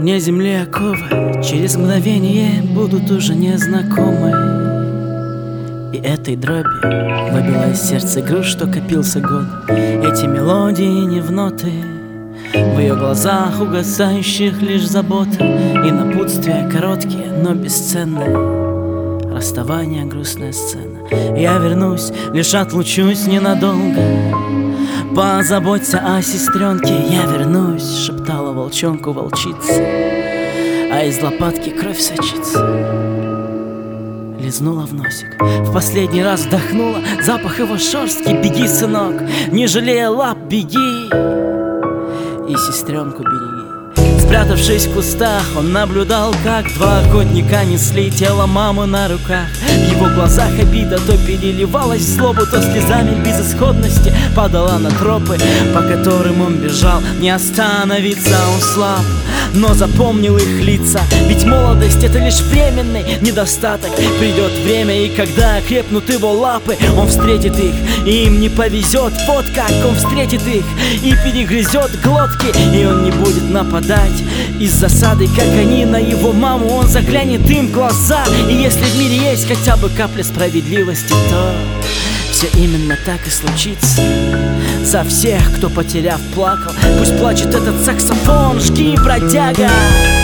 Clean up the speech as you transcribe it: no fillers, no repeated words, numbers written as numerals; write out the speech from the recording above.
огне земли оковы через мгновение будут уже незнакомы. И этой дроби выбило из сердца груз, что копился год. Эти мелодии не в ноты, в ее глазах угасающих лишь забота и напутствия короткие, но бесценные. Расставание, грустная сцена. Я вернусь, лишь отлучусь ненадолго. Позаботься о сестренке, я вернусь, шептала волчонку волчица, а из лопатки кровь сочится. Лизнула в носик, в последний раз вдохнула запах его шерстки. Беги, сынок, не жалея лап, беги и сестренку береги. Спрятавшись в кустах, он наблюдал, как два охотника несли тело мамы на руках. В его глазах обида то переливалась в злобу, то слезами безысходности падала на тропы, по которым он бежал. Не остановиться он слаб, но запомнил их лица. Ведь молодость — это лишь временный недостаток. Придет время, и когда окрепнут его лапы, он встретит их, и им не повезет. Вот как он встретит их и перегрызет глотки. И он не будет нападать из засады, как они на его маму. Он заглянет им в глаза, и если в мире есть хотя бы капля справедливости, то все именно так и случится. За всех, кто потеряв плакал, пусть плачет этот саксофон, жги, бродяга.